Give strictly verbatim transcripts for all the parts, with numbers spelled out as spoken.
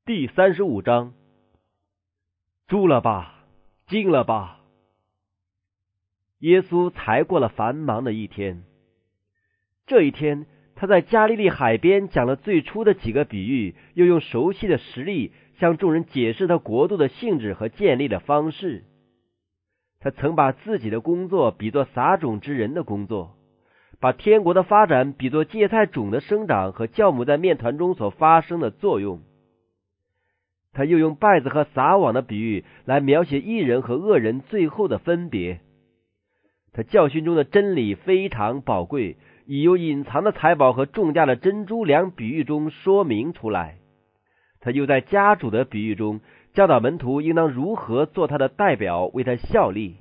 第三十五章，住了吧，静了吧。耶稣才过了繁忙的一天。这一天，他在加利利海边讲了最初的几个比喻，又用熟悉的实例向众人解释他国度的性质和建立的方式。他曾把自己的工作比作撒种之人的工作，把天国的发展比作芥菜种的生长和酵母在面团中所发生的作用。他又用稗子和撒网的比喻来描写义人和恶人最后的分别。他教训中的真理非常宝贵，已由隐藏的财宝和重价的珍珠两比喻中说明出来。他又在家主的比喻中教导门徒应当如何做他的代表，为他效力。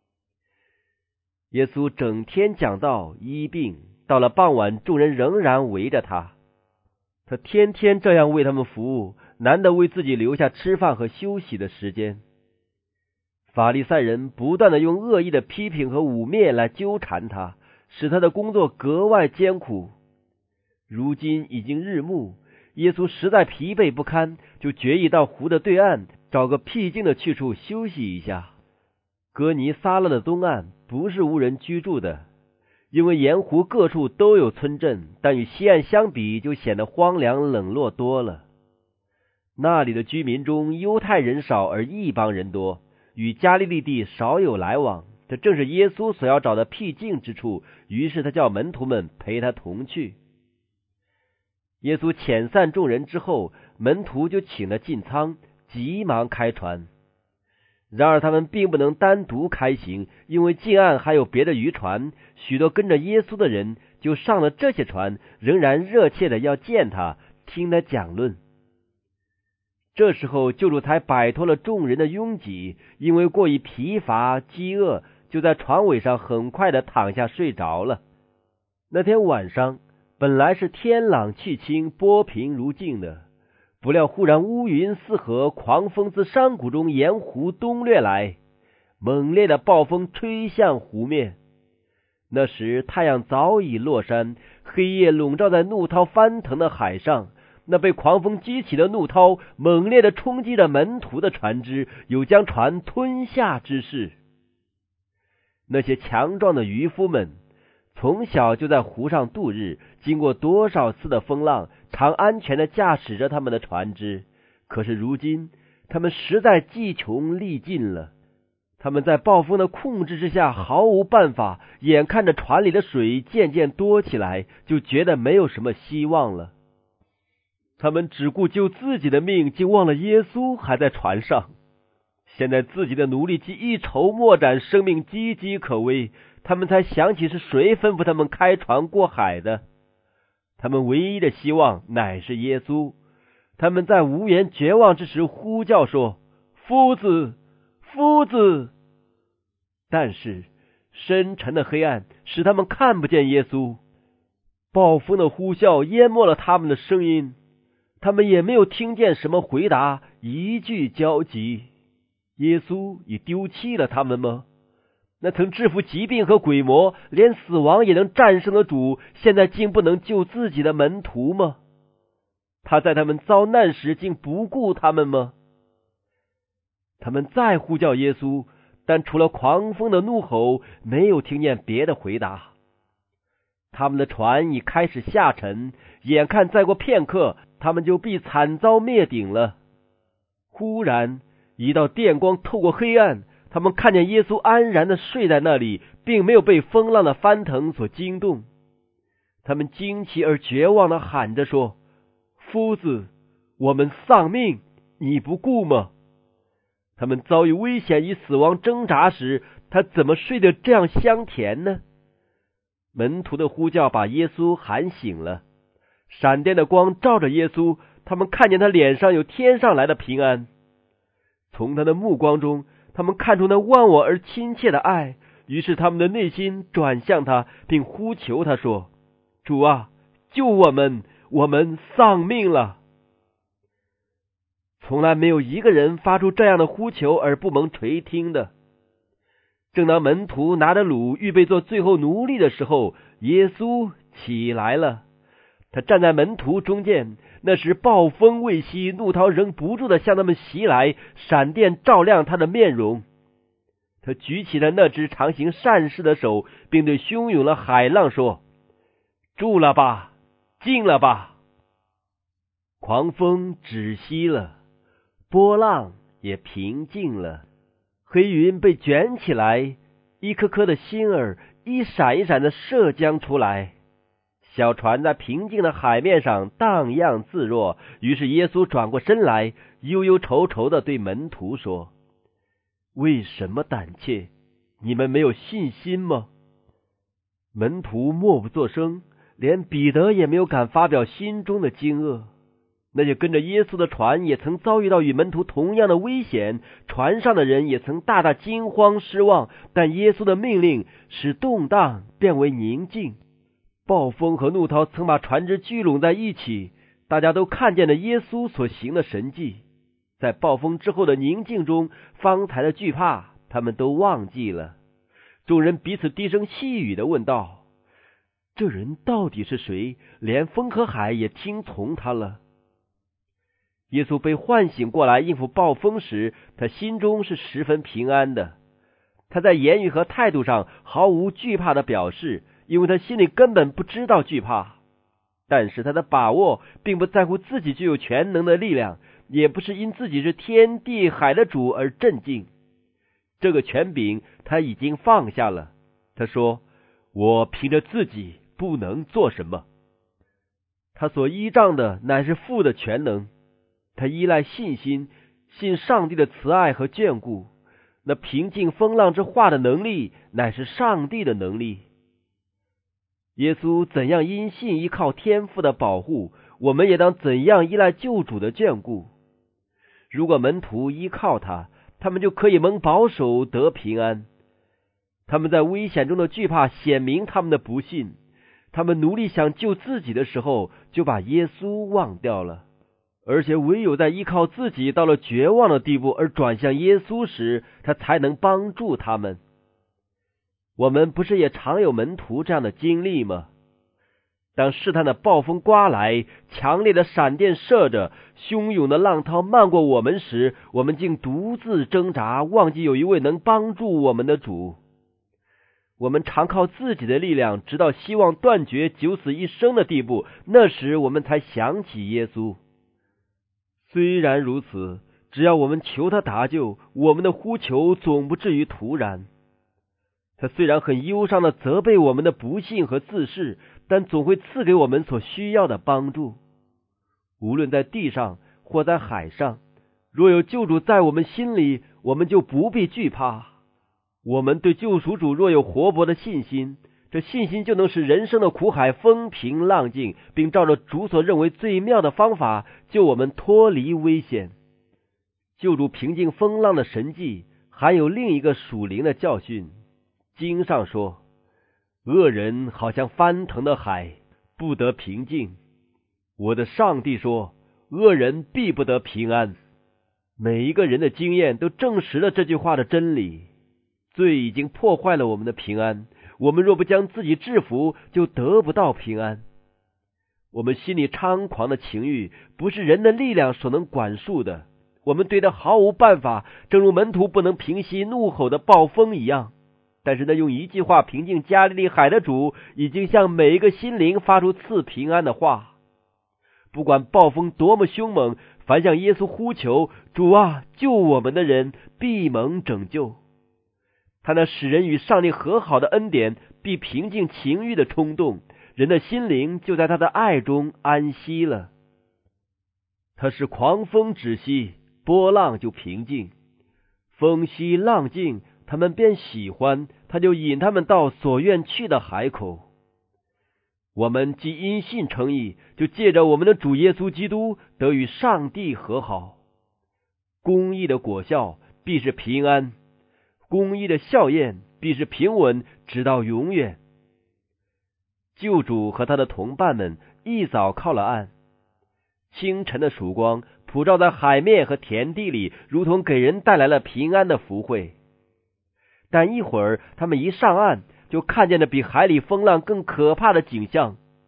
耶稣整天讲道医病，到了傍晚，众人仍然围着他。他天天这样为他们服务，难得为自己留下吃饭和休息的时间。法利赛人不断的用恶意的批评和污蔑来纠缠他，使他的工作格外艰苦。如今已经日暮，耶稣实在疲惫不堪，就决意到湖的对岸找个僻静的去处休息一下。哥尼撒勒的东岸不是无人居住的，因为沿湖各处都有村镇，但与西岸相比就显得荒凉冷落多了。那里的居民中犹太人少而异邦人多，与加利利地少有来往，这正是耶稣所要找的僻静之处，于是他叫门徒们陪他同去。耶稣遣散众人之后，门徒就请了进仓，急忙开船。然而他们并不能单独开行，因为近岸还有别的渔船，许多跟着耶稣的人就上了这些船，仍然热切的要见他，听他讲论。这时候救主才摆脱了众人的拥挤，因为过于疲乏饥饿，就在船尾上很快的躺下睡着了。那天晚上本来是天朗气清，波平如镜的，不料忽然乌云四合，狂风自山谷中沿湖东掠来，猛烈的暴风吹向湖面。那时太阳早已落山，黑夜笼罩在怒涛翻腾的海上。那被狂风激起的怒涛猛烈的冲击着门徒的船只，有将船吞下之势。那些强壮的渔夫们从小就在湖上度日，经过多少次的风浪，常安全的驾驶着他们的船只。可是如今他们实在技穷力尽了，他们在暴风的控制之下毫无办法，眼看着船里的水渐渐多起来，就觉得没有什么希望了。他们只顾救自己的命，竟忘了耶稣还在船上。现在自己的奴隶既一筹莫展，生命岌岌可危，他们才想起是谁吩咐他们开船过海的。他们唯一的希望乃是耶稣。他们在无言绝望之时呼叫说：夫子，夫子！但是深沉的黑暗使他们看不见耶稣，暴风的呼啸淹没了他们的声音，他们也没有听见什么回答，一句焦急。耶稣已丢弃了他们吗？那曾制服疾病和鬼魔，连死亡也能战胜的主，现在竟不能救自己的门徒吗？他在他们遭难时竟不顾他们吗？他们再呼叫耶稣，但除了狂风的怒吼，没有听见别的回答。他们的船已开始下沉，眼看再过片刻，他们就必惨遭灭顶了。忽然一道电光透过黑暗，他们看见耶稣安然的睡在那里，并没有被风浪的翻腾所惊动。他们惊奇而绝望的喊着说：夫子，我们丧命，你不顾吗？他们遭遇危险与死亡挣扎时，他怎么睡得这样香甜呢？门徒的呼叫把耶稣喊醒了，闪电的光照着耶稣，他们看见他脸上有天上来的平安。从他的目光中，他们看出那忘我而亲切的爱，于是他们的内心转向他，并呼求他说：主啊，救我们，我们丧命了。从来没有一个人发出这样的呼求而不蒙垂听的。正当门徒拿着橹预备做最后奴隶的时候，耶稣起来了。他站在门徒中间， 那时暴风未息，怒涛仍不住地向他们袭来，闪电照亮他的面容。他举起了那只常行善事的手，并对汹涌的海浪说：住了吧，静了吧。狂风止息了，波浪也平静了，黑云被卷起来，一颗颗的星儿一闪一闪的射将出来。小船在平静的海面上荡漾自若。于是耶稣转过身来，忧忧愁愁地对门徒说：为什么胆怯？你们没有信心吗？门徒默不作声，连彼得也没有敢发表心中的惊愕。那些跟着耶稣的船也曾遭遇到与门徒同样的危险，船上的人也曾大大惊慌失望，但耶稣的命令使动荡变为宁静。暴风和怒涛曾把船只聚拢在一起，大家都看见了耶稣所行的神迹。在暴风之后的宁静中，方才的惧怕他们都忘记了。众人彼此低声细语地问道：这人到底是谁？连风和海也听从他了。耶稣被唤醒过来应付暴风时，他心中是十分平安的。他在言语和态度上毫无惧怕的表示，因为他心里根本不知道惧怕。但是他的把握并不在乎自己具有全能的力量，也不是因自己是天地海的主而震惊。这个权柄他已经放下了。他说：我凭着自己不能做什么。他所依仗的乃是父的全能。他依赖信心，信上帝的慈爱和眷顾。那平静风浪之化的能力乃是上帝的能力。耶稣怎样因信依靠天父的保护，我们也当怎样依赖救主的眷顾。如果门徒依靠他，他们就可以蒙保守得平安。他们在危险中的惧怕显明他们的不信，他们努力想救自己的时候，就把耶稣忘掉了。而且唯有在依靠自己到了绝望的地步而转向耶稣时，他才能帮助他们。我们不是也常有门徒这样的经历吗？当试探的暴风刮来，强烈的闪电射着，汹涌的浪涛漫过我们时，我们竟独自挣扎，忘记有一位能帮助我们的主。我们常靠自己的力量，直到希望断绝、九死一生的地步，那时我们才想起耶稣。虽然如此，只要我们求他搭救，我们的呼求总不至于徒然。他虽然很忧伤地责备我们的不幸和自恃，但总会赐给我们所需要的帮助。无论在地上或在海上，若有救主在我们心里，我们就不必惧怕。我们对救赎主若有活泼的信心，这信心就能使人生的苦海风平浪静，并照着主所认为最妙的方法救我们脱离危险。救主平静风浪的神迹还有另一个属灵的教训。经上说，恶人好像翻腾的海，不得平静。我的上帝说，恶人必不得平安。每一个人的经验都证实了这句话的真理。罪已经破坏了我们的平安，我们若不将自己制服，就得不到平安。我们心里猖狂的情欲不是人的力量所能管束的，我们对他毫无办法，正如门徒不能平息怒吼的暴风一样。但是那用一句话平静加利利海的主，已经向每一个心灵发出赐平安的话。不管暴风多么凶猛，凡向耶稣呼求主啊救我们的人，必蒙拯救。他那使人与上帝和好的恩典，必平静情欲的冲动，人的心灵就在他的爱中安息了。他使狂风止息，波浪就平静，风息浪静，他们便喜欢，他就引他们到所愿去的海口。我们既因信称义，就借着我们的主耶稣基督得与上帝和好。公义的果效必是平安，公义的效验必是平稳，直到永远。救主和他的同伴们一早靠了岸，清晨的曙光普照在海面和田地里，如同给人带来了平安的福惠。但一会儿他们一上岸，就看见了比海里风浪更可怕的景象。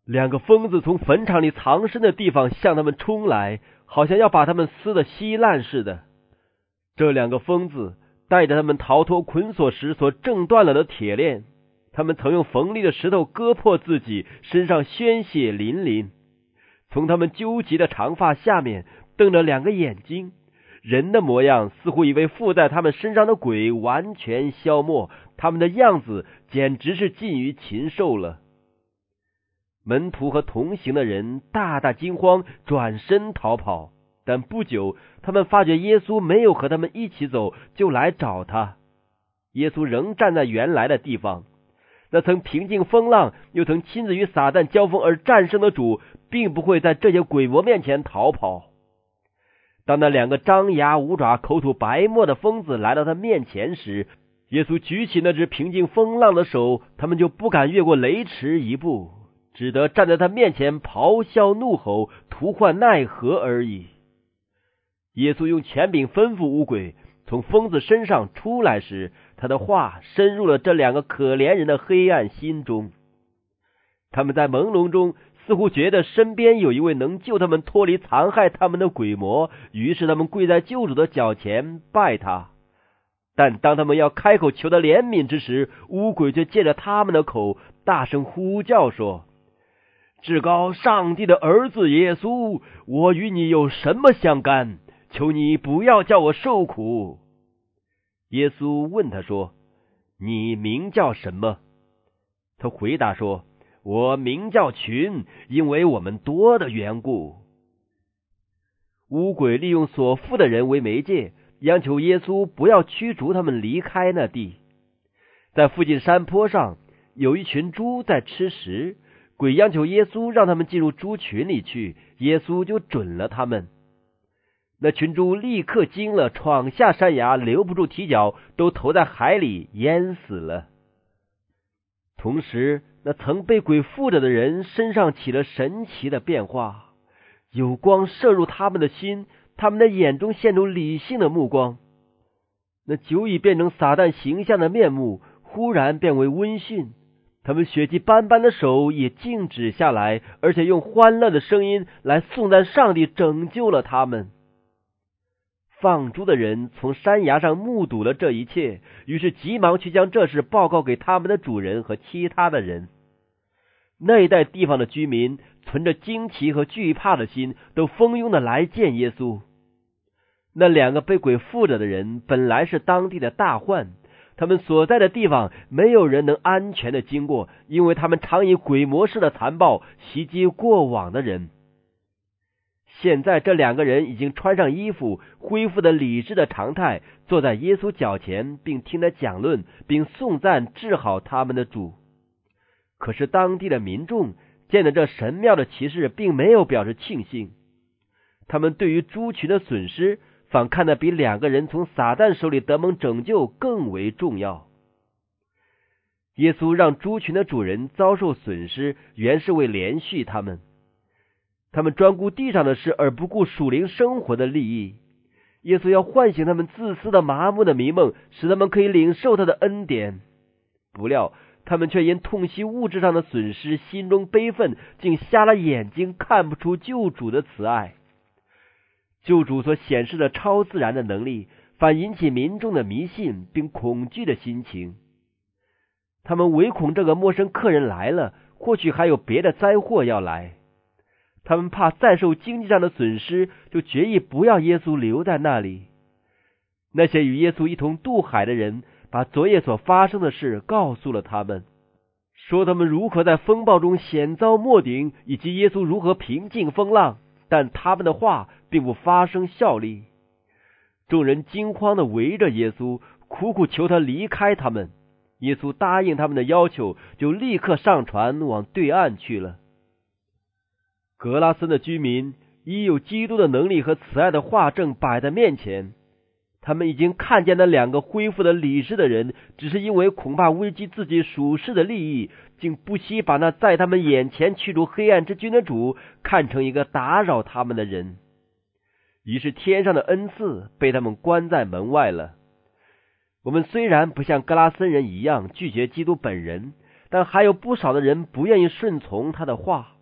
两个疯子从坟场里藏身的地方向他们冲来，好像要把他们撕得稀烂似的。这两个疯子带着他们逃脱捆锁时所挣断了的铁链，他们曾用锋利的石头割破自己，身上鲜血淋淋。从他们纠结的长发下面瞪着两个眼睛，人的模样似乎已为附在他们身上的鬼完全消没，他们的样子简直是近于禽兽了。门徒和同行的人大大惊慌，转身逃跑。但不久，他们发觉耶稣没有和他们一起走，就来找他。耶稣仍站在原来的地方。那曾平静风浪，又曾亲自与撒旦交锋而战胜的主，并不会在这些鬼魔面前逃跑。当那两个张牙舞爪、口吐白沫的疯子来到他面前时，耶稣举起那只平静风浪的手，他们就不敢越过雷池一步，只得站在他面前咆哮怒吼，徒唤奈何而已。耶稣用权柄吩咐污鬼从疯子身上出来时，他的话深入了这两个可怜人的黑暗心中。他们在朦胧中似乎觉得身边有一位能救他们脱离残害他们的鬼魔，于是他们跪在救主的脚前拜他。但当他们要开口求他怜悯之时，污鬼却借着他们的口大声呼叫说：至高上帝的儿子耶稣，我与你有什么相干？求你不要叫我受苦。耶稣问他说：你名叫什么？他回答说：我名叫群，因为我们多的缘故。污鬼利用所附的人为媒介，央求耶稣不要驱逐他们离开那地。在附近山坡上有一群猪在吃食，鬼央求耶稣让他们进入猪群里去，耶稣就准了他们。那群猪立刻惊了，闯下山崖，留不住蹄脚，都投在海里淹死了。同时，那曾被鬼附着的人身上起了神奇的变化，有光射入他们的心，他们的眼中现出理性的目光。那久已变成撒旦形象的面目忽然变为温驯，他们血迹斑斑的手也静止下来，而且用欢乐的声音来颂赞上帝拯救了他们。放猪的人从山崖上目睹了这一切，于是急忙去将这事报告给他们的主人和其他的人。那一带地方的居民存着惊奇和惧怕的心，都蜂拥的来见耶稣。那两个被鬼附着的人本来是当地的大患，他们所在的地方没有人能安全的经过，因为他们常以鬼魔式的残暴袭击过往的人。现在这两个人已经穿上衣服，恢复的理智的常态，坐在耶稣脚前，并听他讲论，并颂赞治好他们的主。可是当地的民众见了这神妙的奇事，并没有表示庆幸，他们对于猪群的损失反看得比两个人从撒旦手里得蒙拯救更为重要。耶稣让猪群的主人遭受损失，原是为连续他们。他们专顾地上的事，而不顾属灵生活的利益。耶稣要唤醒他们自私的麻木的迷梦，使他们可以领受他的恩典。不料他们却因痛惜物质上的损失，心中悲愤，竟瞎了眼睛，看不出救主的慈爱。救主所显示的超自然的能力，反引起民众的迷信并恐惧的心情。他们唯恐这个陌生客人来了，或许还有别的灾祸要来。他们怕再受经济上的损失，就决意不要耶稣留在那里。那些与耶稣一同渡海的人，把昨夜所发生的事告诉了他们，说他们如何在风暴中险遭没顶，以及耶稣如何平静风浪，但他们的话并不发生效力。众人惊慌地围着耶稣，苦苦求他离开他们。耶稣答应他们的要求，就立刻上船往对岸去了。格拉森的居民已有基督的能力和慈爱的话证摆在面前，他们已经看见那两个恢复的理智的人，只是因为恐怕危及自己属世的利益，竟不惜把那在他们眼前驱逐黑暗之君的主看成一个打扰他们的人。于是天上的恩赐被他们关在门外了。我们虽然不像格拉森人一样拒绝基督本人，但还有不少的人不愿意顺从他的话。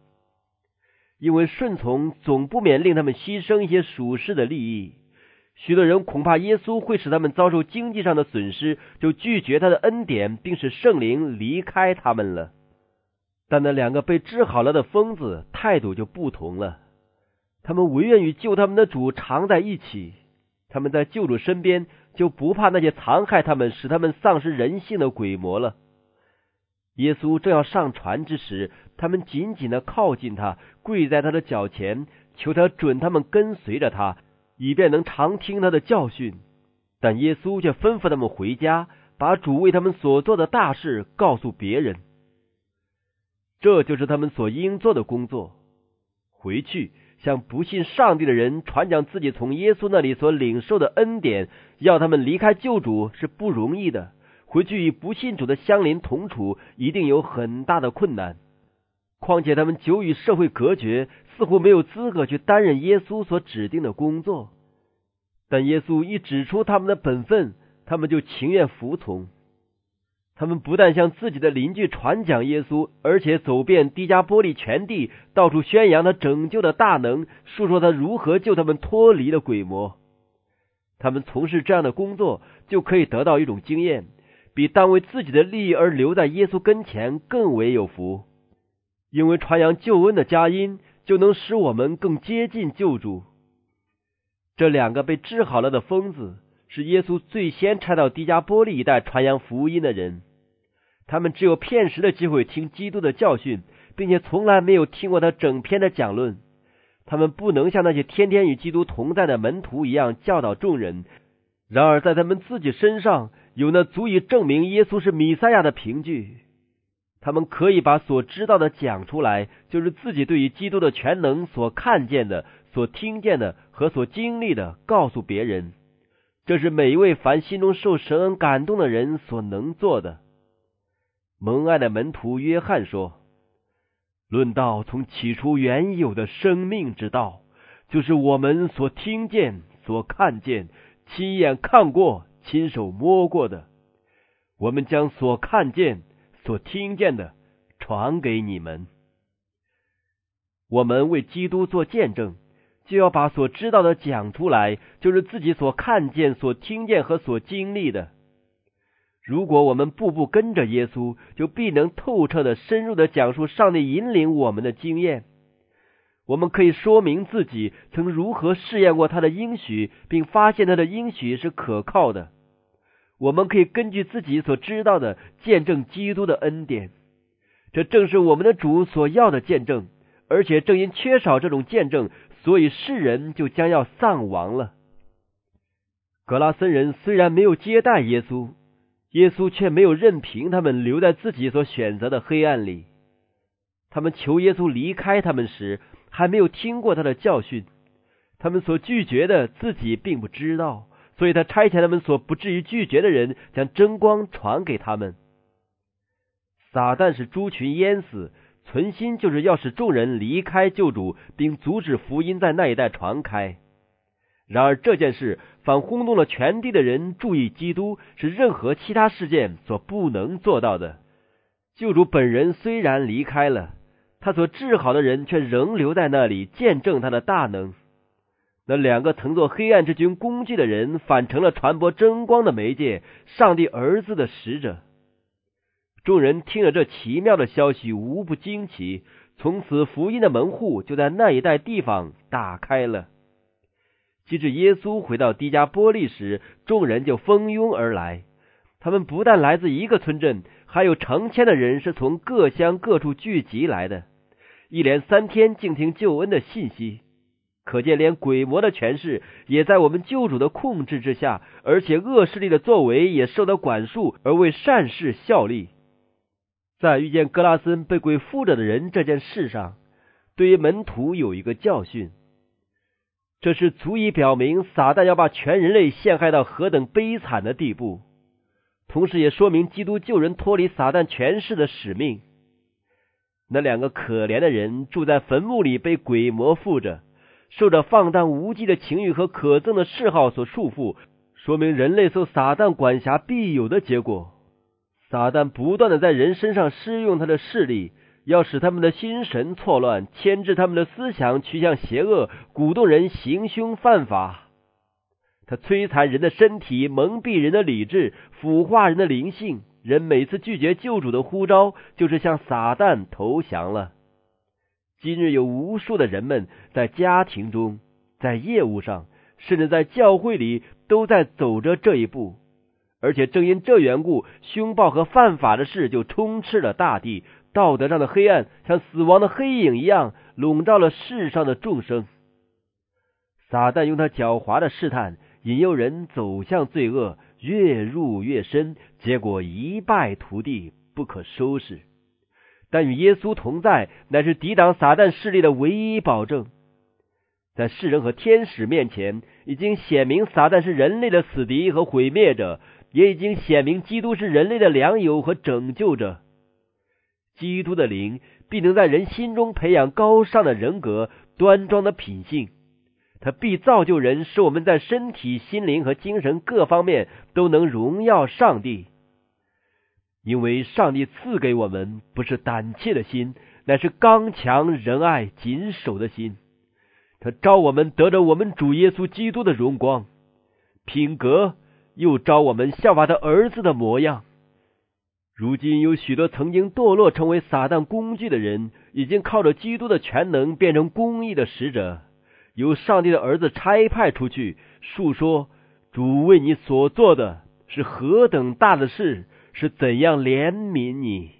因为顺从总不免令他们牺牲一些属世的利益。许多人恐怕耶稣会使他们遭受经济上的损失，就拒绝他的恩典，并使圣灵离开他们了。但那两个被治好了的疯子态度就不同了，他们唯愿与救他们的主常在一起，他们在救主身边就不怕那些残害他们、使他们丧失人性的鬼魔了。耶稣正要上船之时，他们紧紧地靠近他，跪在他的脚前，求他准他们跟随着他，以便能常听他的教训。但耶稣却吩咐他们回家，把主为他们所做的大事告诉别人。这就是他们所应做的工作，回去向不信上帝的人传讲自己从耶稣那里所领受的恩典。要他们离开救主是不容易的，回去与不信主的乡邻同处，一定有很大的困难。况且他们久与社会隔绝，似乎没有资格去担任耶稣所指定的工作。但耶稣一指出他们的本分，他们就情愿服从。他们不但向自己的邻居传讲耶稣，而且走遍低加波利全地，到处宣扬他拯救的大能，述说他如何救他们脱离了鬼魔。他们从事这样的工作，就可以得到一种经验，比单为自己的利益而留在耶稣跟前更为有福。因为传扬救恩的佳音，就能使我们更接近救主。这两个被治好了的疯子，是耶稣最先差到低加波利一带传扬福音的人。他们只有片时的机会听基督的教训，并且从来没有听过他整篇的讲论。他们不能像那些天天与基督同在的门徒一样教导众人，然而在他们自己身上有那足以证明耶稣是弥赛亚的凭据。他们可以把所知道的讲出来，就是自己对于基督的全能所看见的、所听见的和所经历的告诉别人。这是每一位凡心中受神恩感动的人所能做的。蒙爱的门徒约翰说，论到从起初原有的生命之道，就是我们所听见、所看见、亲眼看过、亲手摸过的，我们将所看见、所听见的传给你们。我们为基督做见证，就要把所知道的讲出来，就是自己所看见、所听见和所经历的。如果我们步步跟着耶稣，就必能透彻的、深入的讲述上帝引领我们的经验。我们可以说明自己曾如何试验过他的应许，并发现他的应许是可靠的。我们可以根据自己所知道的见证基督的恩典，这正是我们的主所要的见证。而且正因缺少这种见证，所以世人就将要丧亡了。格拉森人虽然没有接待耶稣，耶稣却没有任凭他们留在自己所选择的黑暗里。他们求耶稣离开他们时，还没有听过他的教训，他们所拒绝的自己并不知道，所以他差遣他们所不至于拒绝的人，将真光传给他们。撒旦使猪群淹死，存心就是要使众人离开救主，并阻止福音在那一带传开。然而这件事反轰动了全地的人注意基督，是任何其他事件所不能做到的。救主本人虽然离开了，他所治好的人却仍留在那里，见证他的大能。那两个乘坐黑暗之君工具的人，反成了传播真光的媒介，上帝儿子的使者。众人听了这奇妙的消息，无不惊奇。从此福音的门户就在那一带地方打开了。及至耶稣回到低加波利时，众人就蜂拥而来。他们不但来自一个村镇，还有成千的人是从各乡各处聚集来的，一连三天静听救恩的信息。可见连鬼魔的权势也在我们救主的控制之下，而且恶势力的作为也受到管束，而为善事效力。在遇见格拉森被鬼附着的人这件事上，对于门徒有一个教训，这是足以表明撒旦要把全人类陷害到何等悲惨的地步，同时也说明基督救人脱离撒旦权势的使命。那两个可怜的人住在坟墓里，被鬼魔附着，受着放荡无稽的情欲和可憎的嗜好所束缚，说明人类受撒旦管辖必有的结果。撒旦不断的在人身上施用他的势力， 要使他们的心神错乱，牵制他们的思想趋向邪恶，鼓动人行凶犯法。他摧残人的身体，蒙蔽人的理智，腐化人的灵性。人每次拒绝救主的呼召，就是向撒旦投降了。今日有无数的人们在家庭中，在业务上，甚至在教会里，都在走着这一步。而且正因这缘故，凶暴和犯法的事就充斥了大地，道德上的黑暗像死亡的黑影一样笼罩了世上的众生。撒旦用他狡猾的试探引诱人走向罪恶，越入越深，结果一败涂地，不可收拾。但与耶稣同在，乃是抵挡撒旦势力的唯一保证。在世人和天使面前，已经显明撒旦是人类的死敌和毁灭者，也已经显明基督是人类的良友和拯救者。基督的灵必能在人心中培养高尚的人格、端庄的品性，他必造就人，使我们在身体、心灵和精神各方面都能荣耀上帝。因为上帝赐给我们不是胆怯的心，乃是刚强、仁爱、谨守的心。他召我们得着我们主耶稣基督的荣光，品格又召我们效法他儿子的模样。如今有许多曾经堕落成为撒旦工具的人，已经靠着基督的全能变成公义的使者，由上帝的儿子差派出去，述说主为你所做的是何等大的事，是怎样怜悯你。